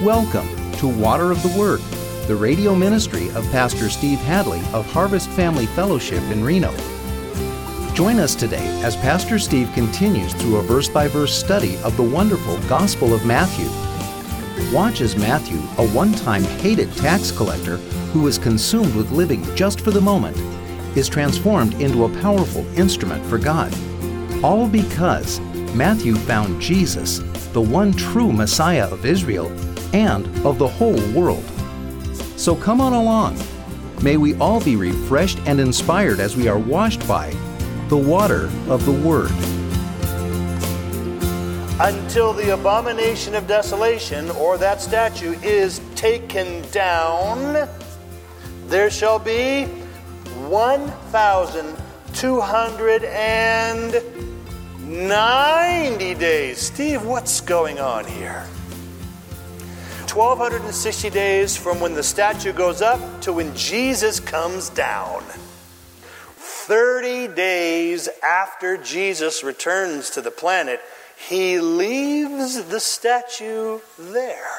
Welcome to Water of the Word, the radio ministry of Pastor Steve Hadley of Harvest Family Fellowship in Reno. Join us today as Pastor Steve continues through a verse-by-verse study of the wonderful Gospel of Matthew. Watch as Matthew, a one-time hated tax collector who was consumed with living just for the moment, is transformed into a powerful instrument for God. All because Matthew found Jesus, the one true Messiah of Israel and of the whole world. So come on along. May we all be refreshed and inspired as we are washed by the water of the Word. Until the abomination of desolation, or that statue, is taken down, there shall be 1,290 days. Steve, what's going on here? 1,260 days from when the statue goes up to when Jesus comes down. 30 days after Jesus returns to the planet, he leaves the statue there.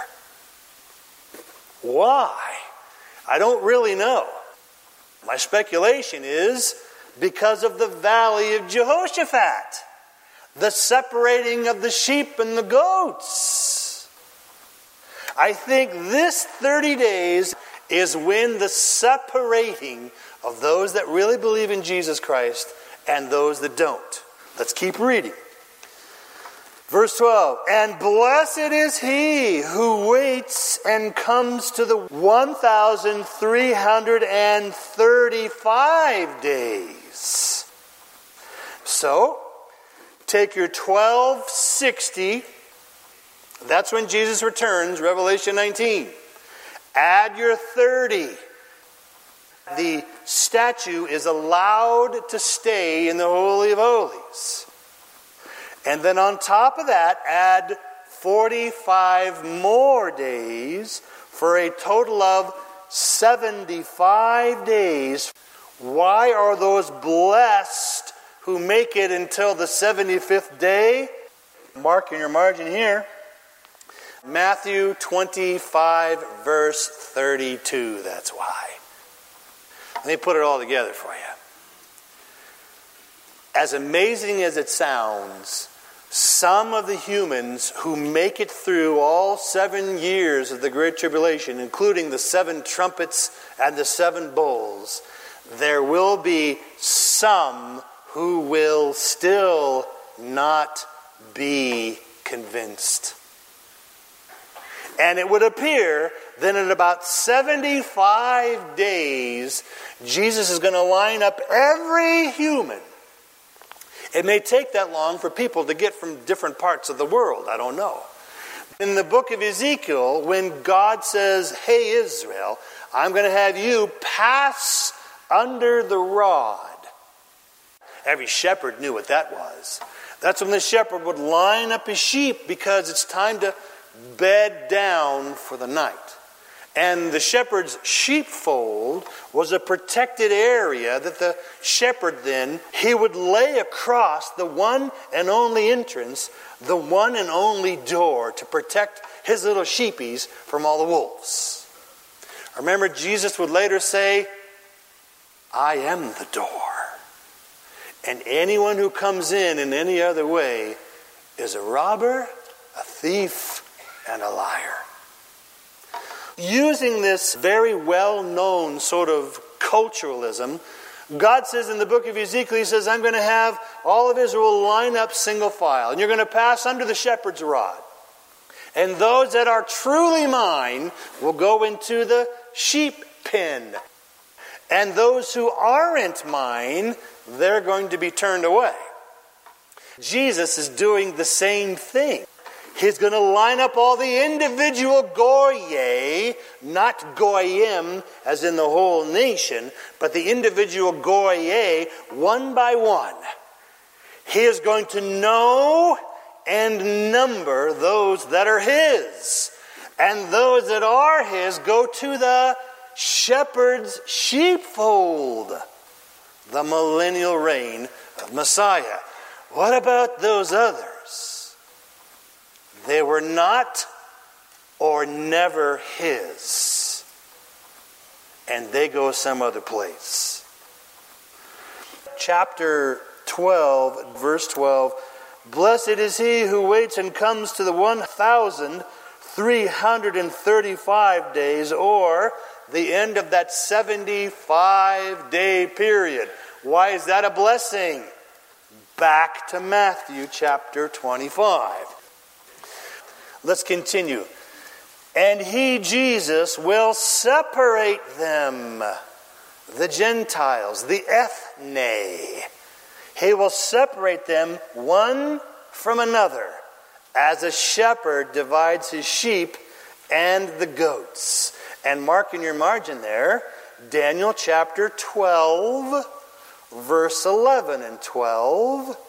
Why? I don't really know. My speculation is because of the Valley of Jehoshaphat, the separating of the sheep and the goats. I think this 30 days is when the separating of those that really believe in Jesus Christ and those that don't. Let's keep reading. Verse 12, and blessed is he who waits and comes to the 1,335 days. So, take your 1,260, that's when Jesus returns, Revelation 19. Add your 30. The statue is allowed to stay in the Holy of Holies. And then on top of that, add 45 more days for a total of 75 days. Why are those blessed who make it until the 75th day? Mark in your margin here. Matthew 25, verse 32. That's why. Let me put it all together for you. As amazing as it sounds, some of the humans who make it through all 7 years of the Great Tribulation, including the 7 trumpets and the 7 bowls, there will be some who will still not be convinced. And it would appear that in about 75 days, Jesus is going to line up every human. It may take that long for people to get from different parts of the world. I don't know. In the book of Ezekiel, when God says, hey Israel, I'm going to have you pass under the rod. Every shepherd knew what that was. That's when the shepherd would line up his sheep because it's time to bed down for the night. And the shepherd's sheepfold was a protected area that the shepherd then, he would lay across the one and only entrance, the one and only door to protect his little sheepies from all the wolves. Remember, Jesus would later say, I am the door. And anyone who comes in any other way is a robber, a thief, and a liar. Using this very well-known sort of culturalism, God says in the book of Ezekiel, He says, I'm going to have all of Israel line up single file, and you're going to pass under the shepherd's rod. And those that are truly mine will go into the sheep pen. And those who aren't mine, they're going to be turned away. Jesus is doing the same thing. He's going to line up all the individual goyim, not goyim as in the whole nation, but the individual goyim one by one. He is going to know and number those that are His. And those that are His go to the shepherd's sheepfold, the millennial reign of Messiah. What about those others? They were not or never his, and they go some other place. Chapter 12, verse 12, blessed is he who waits and comes to the 1,335 days, or the end of that 75-day period. Why is that a blessing? Back to Matthew chapter 25. Let's continue. And he, Jesus, will separate them, the Gentiles, the ethne. He will separate them one from another, as a shepherd divides his sheep and the goats. And mark in your margin there, Daniel chapter 12, verse 11 and 12.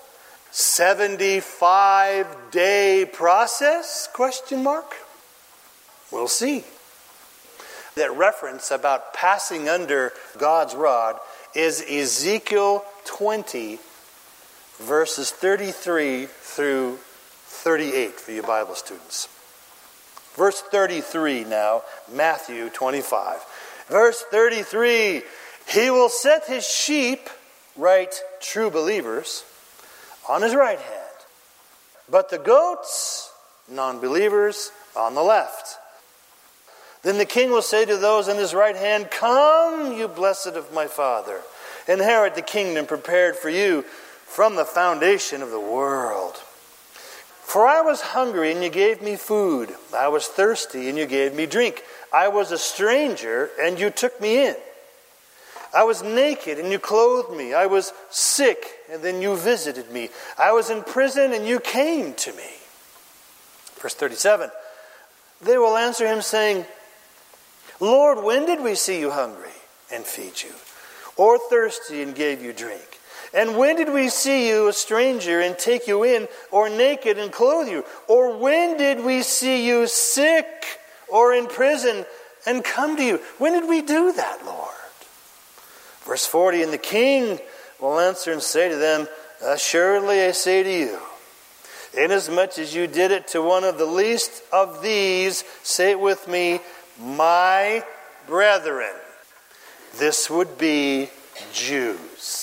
75-day process? Question mark. We'll see. That reference about passing under God's rod is Ezekiel 20, verses 33 through 38 for you Bible students. Verse 33 now, Matthew 25. Verse 33, he will set his sheep, right, true believers, on his right hand, but the goats, non-believers, on the left. Then the king will say to those on his right hand, come, you blessed of my Father, inherit the kingdom prepared for you from the foundation of the world. For I was hungry, and you gave me food. I was thirsty, and you gave me drink. I was a stranger, and you took me in. I was naked, and you clothed me. I was sick, and then you visited me. I was in prison, and you came to me. Verse 37, they will answer him, saying, Lord, when did we see you hungry and feed you, or thirsty and gave you drink? And when did we see you a stranger and take you in, or naked and clothe you? Or when did we see you sick or in prison and come to you? When did we do that, Lord? Verse 40, and the king will answer and say to them, assuredly I say to you, inasmuch as you did it to one of the least of these, say it with me, my brethren. This would be Jews.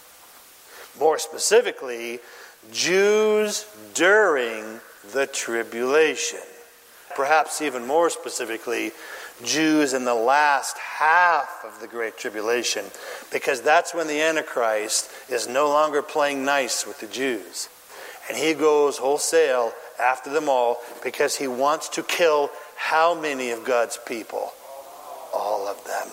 More specifically, Jews during the tribulation. Perhaps even more specifically, Jews in the last half of the Great Tribulation, because that's when the Antichrist is no longer playing nice with the Jews. And he goes wholesale after them all because he wants to kill how many of God's people? All of them.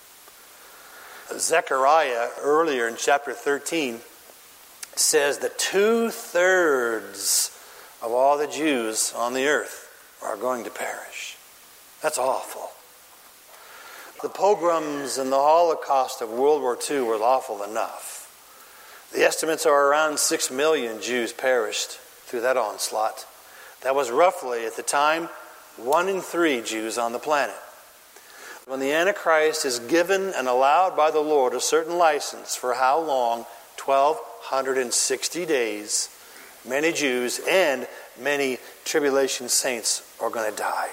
Zechariah, earlier in chapter 13, says that 2/3 of all the Jews on the earth are going to perish. That's awful. The pogroms and the Holocaust of World War II were awful enough. The estimates are around 6 million Jews perished through that onslaught. That was roughly, at the time, 1 in 3 Jews on the planet. When the Antichrist is given and allowed by the Lord a certain license for how long? 1,260 days. Many Jews and many tribulation saints are going to die.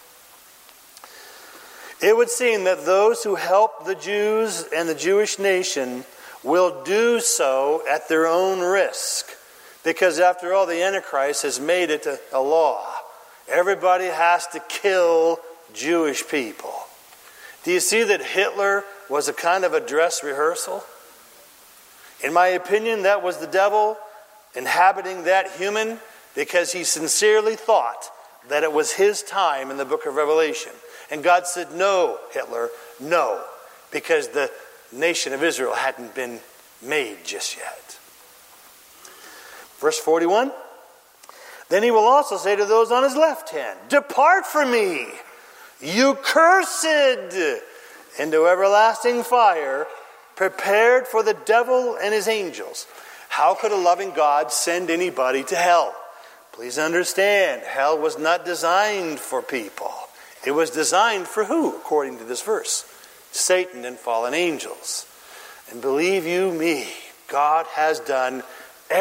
It would seem that those who help the Jews and the Jewish nation will do so at their own risk. Because after all, the Antichrist has made it a law. Everybody has to kill Jewish people. Do you see that Hitler was a kind of a dress rehearsal? In my opinion, that was the devil inhabiting that human because he sincerely thought that it was his time in the book of Revelation. And God said, no, Hitler, no, because the nation of Israel hadn't been made just yet. Verse 41, then he will also say to those on his left hand, depart from me, you cursed, into everlasting fire, prepared for the devil and his angels. How could a loving God send anybody to hell? Please understand, hell was not designed for people. It was designed for who, according to this verse? Satan and fallen angels. And believe you me, God has done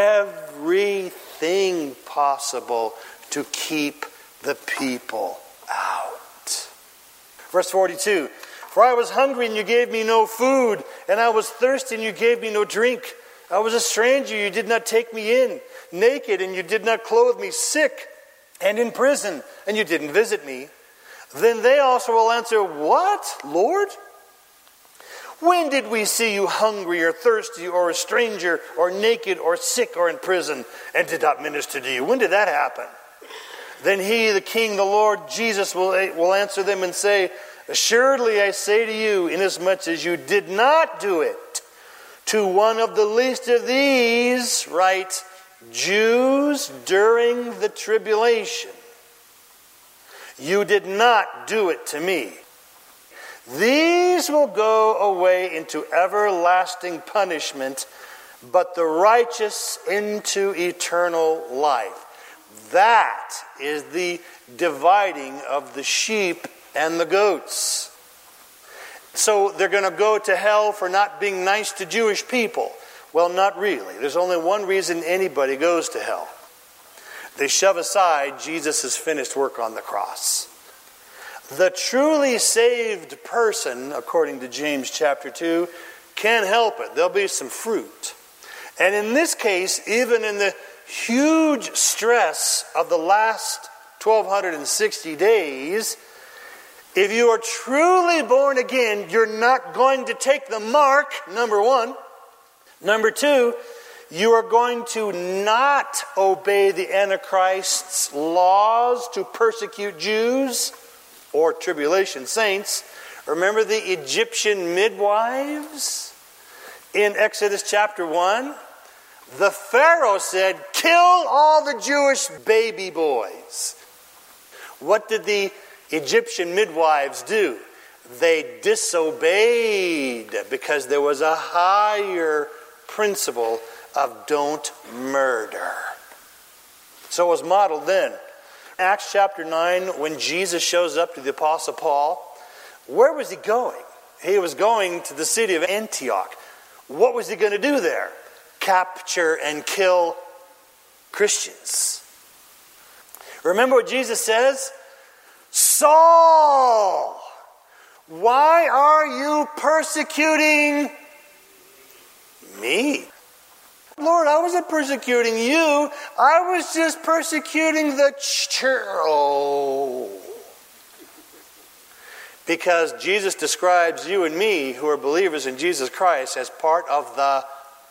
everything possible to keep the people Verse 42, for I was hungry and you gave me no food, and I was thirsty and you gave me no drink. I was a stranger, you did not take me in, naked and you did not clothe me, sick and in prison, and you didn't visit me. Then they also will answer, what, Lord? When did we see you hungry or thirsty or a stranger or naked or sick or in prison and did not minister to you? When did that happen? Then he, the King, the Lord Jesus, will answer them and say, assuredly I say to you, inasmuch as you did not do it to one of the least of these, right, Jews during the tribulation, you did not do it to me. These will go away into everlasting punishment, but the righteous into eternal life. That is the dividing of the sheep and the goats. So they're going to go to hell for not being nice to Jewish people. Well, not really. There's only one reason anybody goes to hell. They shove aside Jesus' finished work on the cross. The truly saved person, according to James chapter 2, can't help it. There'll be some fruit. And in this case, even in the huge stress of the last 1260 days, if you are truly born again, you're not going to take the mark, number one. Number two, you are going to not obey the Antichrist's laws to persecute Jews or tribulation saints. Remember the Egyptian midwives in Exodus chapter 1? The Pharaoh said, kill all the Jewish baby boys. What did the Egyptian midwives do? They disobeyed because there was a higher principle of don't murder. So it was modeled then. Acts chapter 9, when Jesus shows up to the Apostle Paul, where was he going? He was going to the city of Antioch. What was he going to do there? Capture and kill Christians. Remember what Jesus says? Saul, why are you persecuting me? Lord, I wasn't persecuting you. I was just persecuting the church. Because Jesus describes you and me, who are believers in Jesus Christ, as part of the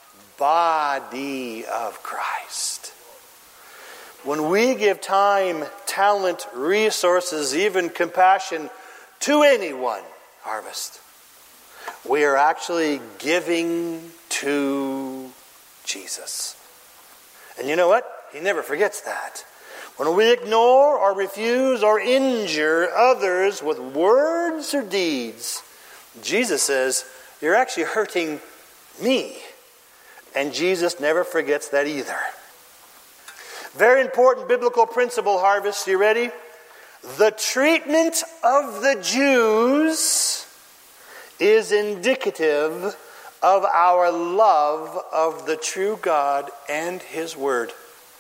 body of Christ. When we give time, talent, resources, even compassion to anyone, Harvest, we are actually giving to Jesus. And you know what? He never forgets that. When we ignore or refuse or injure others with words or deeds, Jesus says, you're actually hurting me. And Jesus never forgets that either. Very important biblical principle, Harvest. You ready? The treatment of the Jews is indicative of our love of the true God and His Word.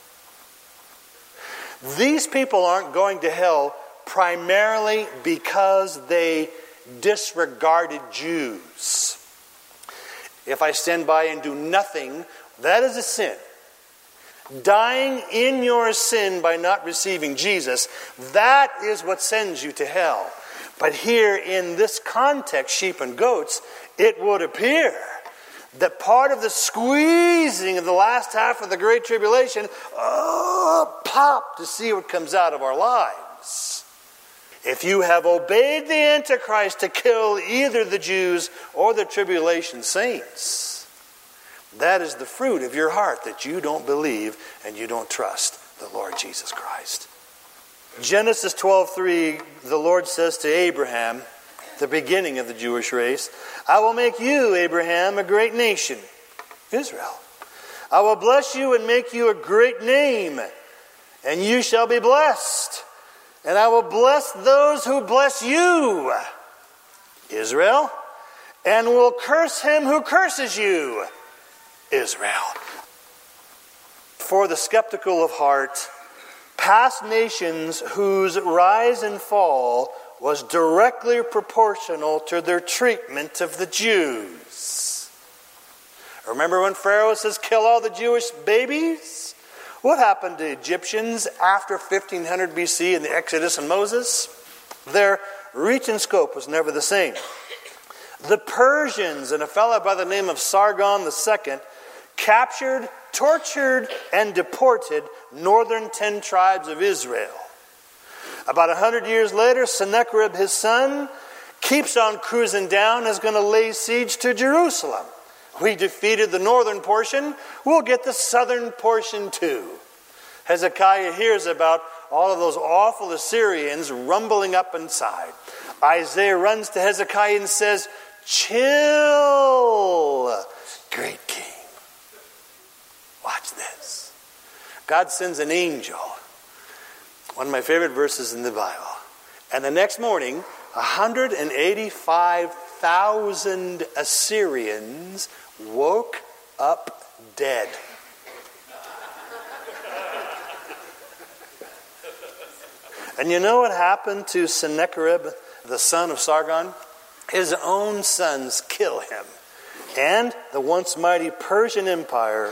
These people aren't going to hell primarily because they disregarded Jews. If I stand by and do nothing, that is a sin. Dying in your sin by not receiving Jesus, that is what sends you to hell. But here in this context, sheep and goats, it would appear that part of the squeezing of the last half of the Great Tribulation, pop to see what comes out of our lives. If you have obeyed the Antichrist to kill either the Jews or the tribulation saints, that is the fruit of your heart, that you don't believe and you don't trust the Lord Jesus Christ. Genesis 12:3, the Lord says to Abraham, the beginning of the Jewish race, I will make you, Abraham, a great nation, Israel. I will bless you and make you a great name, and you shall be blessed. And I will bless those who bless you, Israel, and will curse him who curses you, Israel. For the skeptical of heart, past nations whose rise and fall was directly proportional to their treatment of the Jews. Remember when Pharaoh says, kill all the Jewish babies? What happened to Egyptians after 1500 BC in the Exodus and Moses? Their reach and scope was never the same. The Persians and a fellow by the name of Sargon II captured, tortured, and deported northern 10 tribes of Israel. About 100 years later, Sennacherib, his son, keeps on cruising down and is going to lay siege to Jerusalem. We defeated the northern portion, we'll get the southern portion too. Hezekiah hears about all of those awful Assyrians rumbling up inside. Isaiah runs to Hezekiah and says, chill, great king. Watch this. God sends an angel. One of my favorite verses in the Bible. And the next morning, 185,000 Assyrians woke up dead. And you know what happened to Sennacherib, the son of Sargon? His own sons kill him. And the once mighty Persian Empire.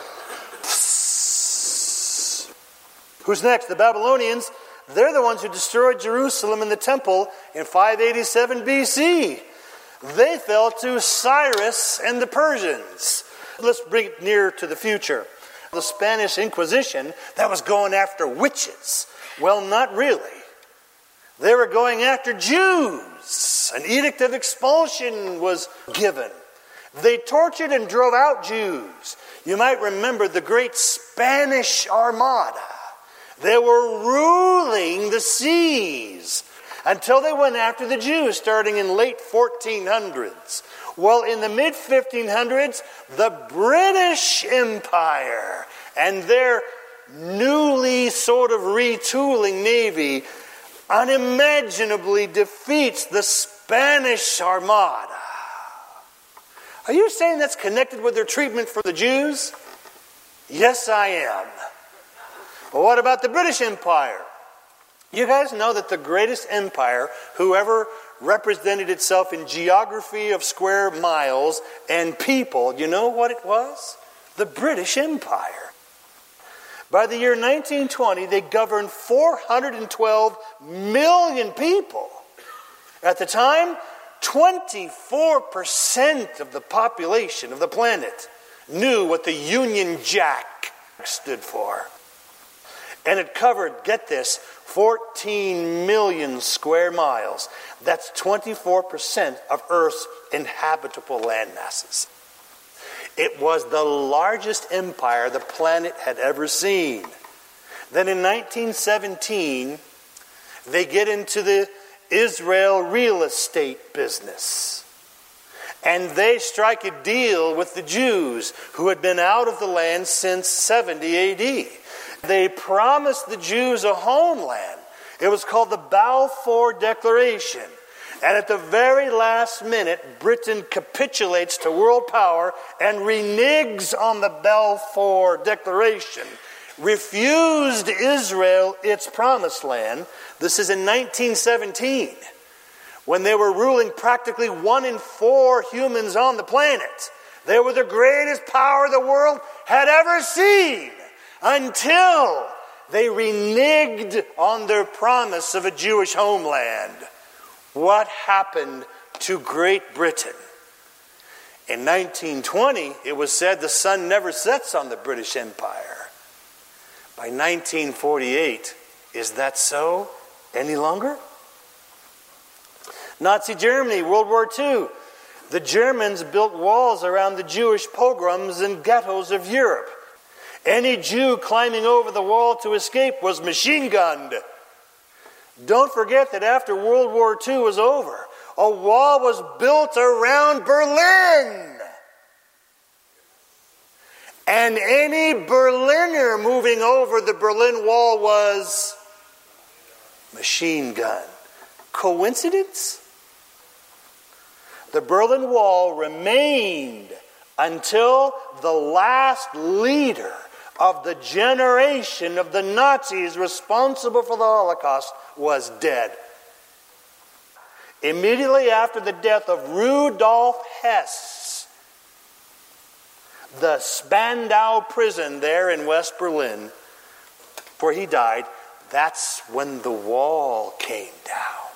Who's next? The Babylonians. They're the ones who destroyed Jerusalem and the temple in 587 BC. They fell to Cyrus and the Persians. Let's bring it near to the future. The Spanish Inquisition that was going after witches. Well, not really. They were going after Jews. An edict of expulsion was given. They tortured and drove out Jews. You might remember the great Spanish Armada. They were ruling the seas until they went after the Jews starting in late 1400s. Well, in the mid-1500s, the British Empire and their newly sort of retooling navy unimaginably defeats the Spanish Armada. Are you saying that's connected with their treatment for the Jews? Yes, I am. But what about the British Empire? You guys know that the greatest empire, whoever represented itself in geography of square miles and people, you know what it was? The British Empire. By the year 1920, they governed 412 million people. At the time, 24% of the population of the planet knew what the Union Jack stood for. And it covered, get this, 14 million square miles. That's 24% of Earth's inhabitable land masses. It was the largest empire the planet had ever seen. Then in 1917, they get into the Israel real estate business. And they strike a deal with the Jews who had been out of the land since 70 AD. They promised the Jews a homeland. It was called the Balfour Declaration. And at the very last minute, Britain capitulates to world power and reneges on the Balfour Declaration. Refused Israel its promised land. This is in 1917, when they were ruling practically 1 in 4 humans on the planet. They were the greatest power the world had ever seen, until they reneged on their promise of a Jewish homeland. What happened to Great Britain? In 1920, it was said the sun never sets on the British Empire. By 1948, is that so any longer? Nazi Germany, World War II. The Germans built walls around the Jewish pogroms and ghettos of Europe. Any Jew climbing over the wall to escape was machine gunned. Don't forget that after World War II was over, a wall was built around Berlin. And any Berliner moving over the Berlin Wall was machine gun. Coincidence? The Berlin Wall remained until the last leader of the generation of the Nazis responsible for the Holocaust was dead. immediately after the death of Rudolf Hess, the Spandau prison there in West Berlin, where he died, that's when the wall came down.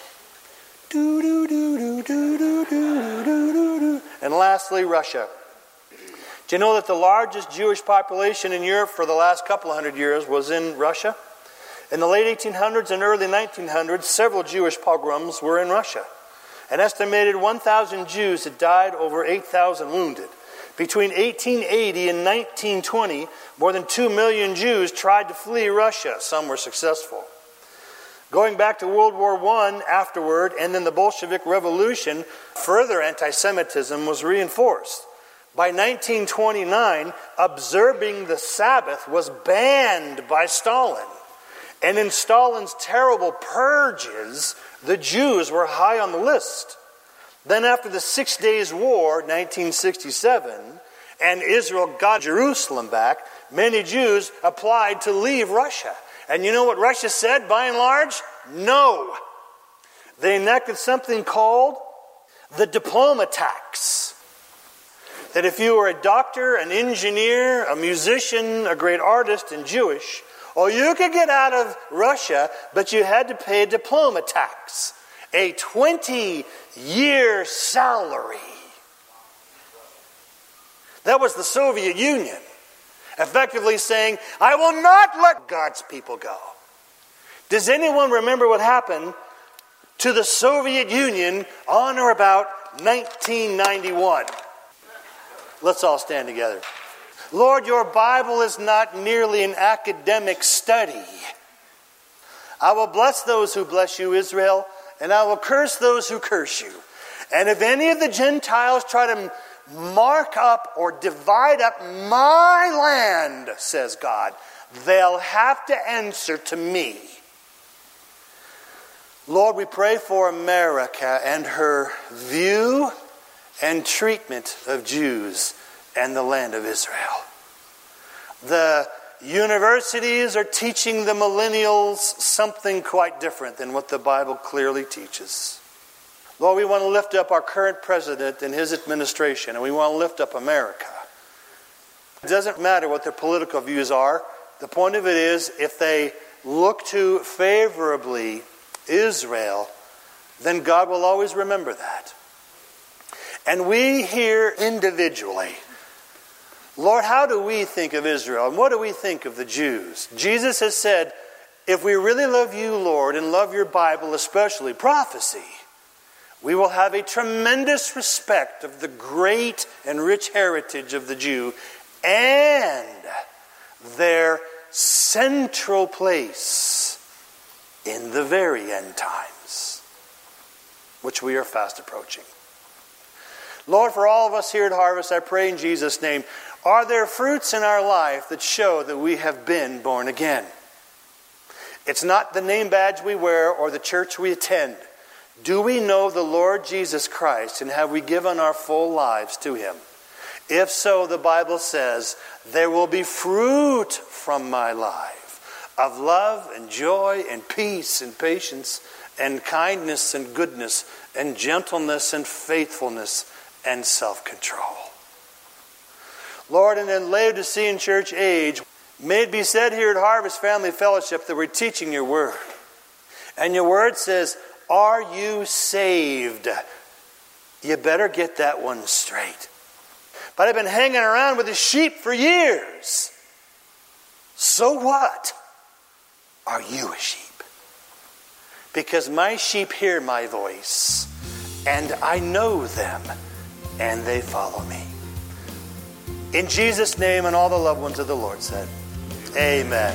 And lastly, Russia. Do you know that the largest Jewish population in Europe for the last couple of hundred years was in Russia? In the late 1800s and early 1900s, several Jewish pogroms were in Russia. An estimated 1,000 Jews had died, over 8,000 wounded. Between 1880 and 1920, more than 2 million Jews tried to flee Russia. Some were successful. Going back to World War I afterward, and then the Bolshevik Revolution, further anti-Semitism was reinforced. By 1929, observing the Sabbath was banned by Stalin. And in Stalin's terrible purges, the Jews were high on the list. Then after the 6 Days War, 1967, and Israel got Jerusalem back, many Jews applied to leave Russia. And you know what Russia said, by and large? No. They enacted something called the diploma tax. That if you were a doctor, an engineer, a musician, a great artist, and Jewish, you could get out of Russia, but you had to pay a diploma tax. A 20-year salary. That was the Soviet Union, effectively saying, I will not let God's people go. Does anyone remember what happened to the Soviet Union on or about 1991? Let's all stand together. Lord, your Bible is not merely an academic study. I will bless those who bless you, Israel, and I will curse those who curse you. And if any of the Gentiles try to mark up or divide up my land, says God, they'll have to answer to me. Lord, we pray for America and her view and treatment of Jews and the land of Israel. The universities are teaching the millennials something quite different than what the Bible clearly teaches. Lord, we want to lift up our current president and his administration, and we want to lift up America. It doesn't matter what their political views are. The point of it is, if they look to favorably Israel, then God will always remember that. And we here individually, Lord, how do we think of Israel? And what do we think of the Jews? Jesus has said, if we really love you, Lord, and love your Bible, especially prophecy, we will have a tremendous respect of the great and rich heritage of the Jew and their central place in the very end times, which we are fast approaching. Lord, for all of us here at Harvest, I pray in Jesus' name, are there fruits in our life that show that we have been born again? It's not the name badge we wear or the church we attend. Do we know the Lord Jesus Christ, and have we given our full lives to Him? If so, the Bible says, there will be fruit from my life of love and joy and peace and patience and kindness and goodness and gentleness and faithfulness and self-control. Lord, in the Laodicean church age, may it be said here at Harvest Family Fellowship that we're teaching your word. And your word says, are you saved? You better get that one straight. But I've been hanging around with the sheep for years. So what? Are you a sheep? Because my sheep hear my voice, and I know them, and they follow me. In Jesus' name, and all the loved ones of the Lord said, amen.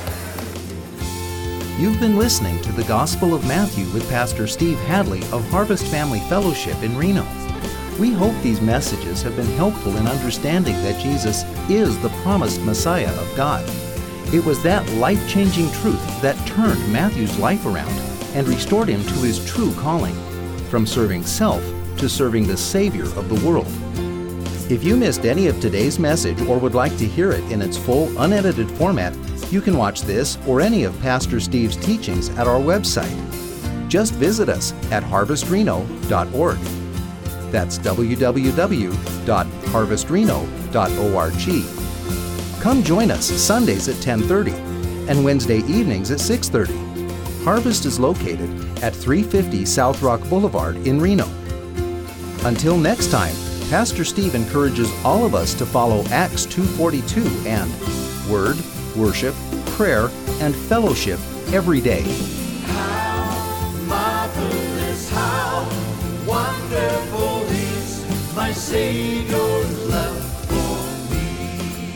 You've been listening to the Gospel of Matthew with Pastor Steve Hadley of Harvest Family Fellowship in Reno. We hope these messages have been helpful in understanding that Jesus is the promised Messiah of God. It was that life-changing truth that turned Matthew's life around and restored him to his true calling, from serving self to serving the Savior of the world. If you missed any of today's message or would like to hear it in its full, unedited format, you can watch this or any of Pastor Steve's teachings at our website. just visit us at harvestreno.org. That's www.harvestreno.org. Come join us Sundays at 10:30 and Wednesday evenings at 6:30. Harvest is located at 350 South Rock Boulevard in Reno. Until next time, Pastor Steve encourages all of us to follow Acts 2:42 and Word, Worship, Prayer, and Fellowship every day. How marvelous, how wonderful is my Savior's love for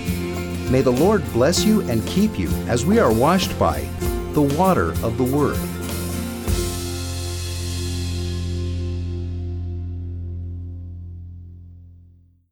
me. May the Lord bless you and keep you as we are washed by the water of the Word.